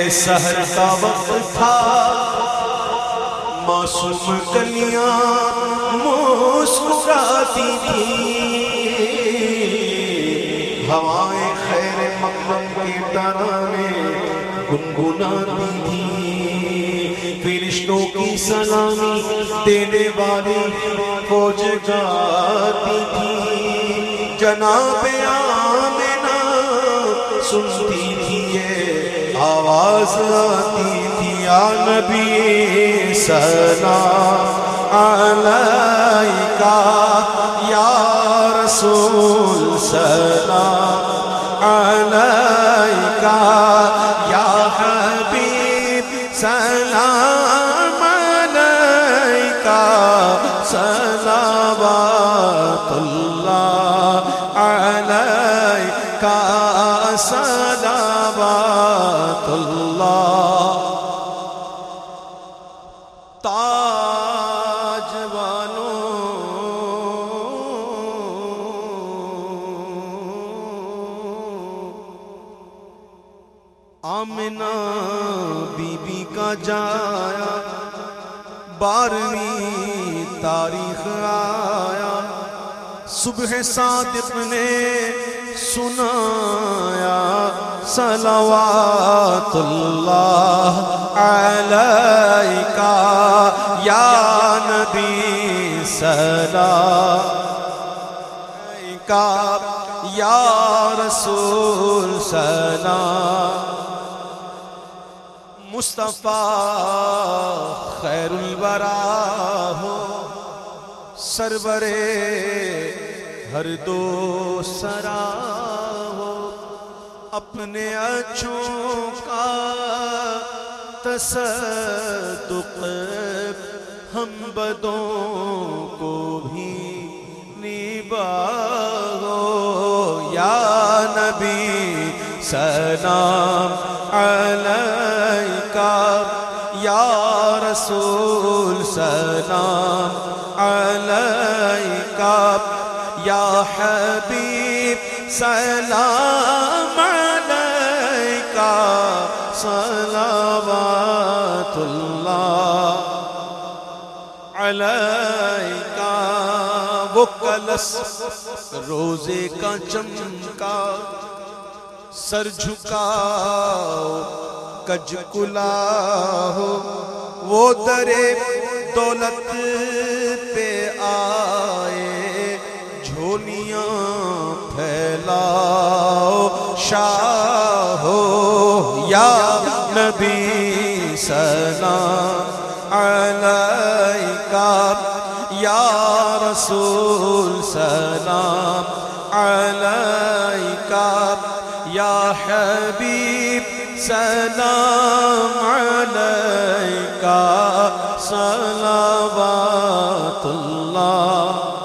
سحر کا وقت تھا، معصوم کلیاں مسکراتی تھی، ہوائیں خیر مقدم کے ترانے گنگناتی تھی، فرشتوں کی سلامی دینے والی فوج گاتی تھی، جناب آمنہ سنتی تھی یہ آواز آتی تھی، یا نبی سلام علیکہ، یا رسول سلام علیکہ، یا حبیب سلام علیکہ، صلوات اللہ علیکہ، صلوات اللہ۔ تاج والوں آمنہ بی بی کا جایا، 12ویں تاریخ آیا، صبح صادق نے سنایا، صلوات اللہ علیکہ، یا نبی سلام علیکہ، یا رسول سلام۔ مصطفیٰ خیر الورا ہو، سرور ہر دو سرا ہو، اپنے اچھوں کا تصدق ہم بدوں کو بھی نباہو، یا نبی سلام علیکہ، یا رسول سلام علیکہ، یا حبیب سلام علیکہ، صلوات اللہ علیکہ۔ وہ کلس روزے کا چمکا، سر جھکاؤ کج کلا ہو، وہ در دولت پہ آئے، جھولیاں پھیلاؤ شاہ ہو، یا نبی سلام علیکہ، یا رسول سلام علیکہ، یا حبیب سلام علیکہ، صلوات اللہ۔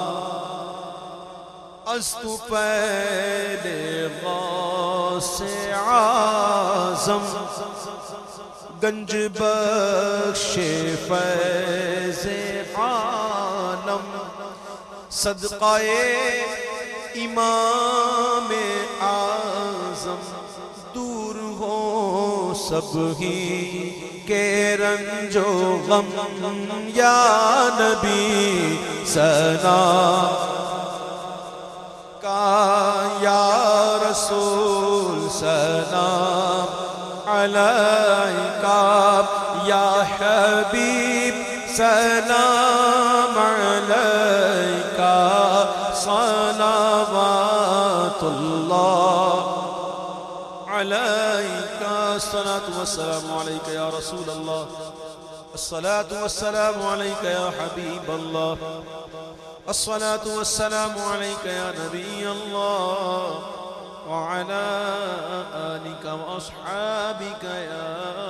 از تو پہلے غوث اعظم، گنج بخش فیض عالم، صدقہ امام اعظم، دور ہو سب ہی کے رنج و غم، یا نبی سلام کا، یا رسول سلام علیکہ، یا حبیب سلام علیکہ، صلوات اللہ علیکہ۔ الصلاة والسلام علیکہ یا رسول اللہ، الصلاة والسلام علیکہ یا حبیب اللہ، الصلاة والسلام علیکہ یا نبی اللہ، وعلى آلك وأصحابك يا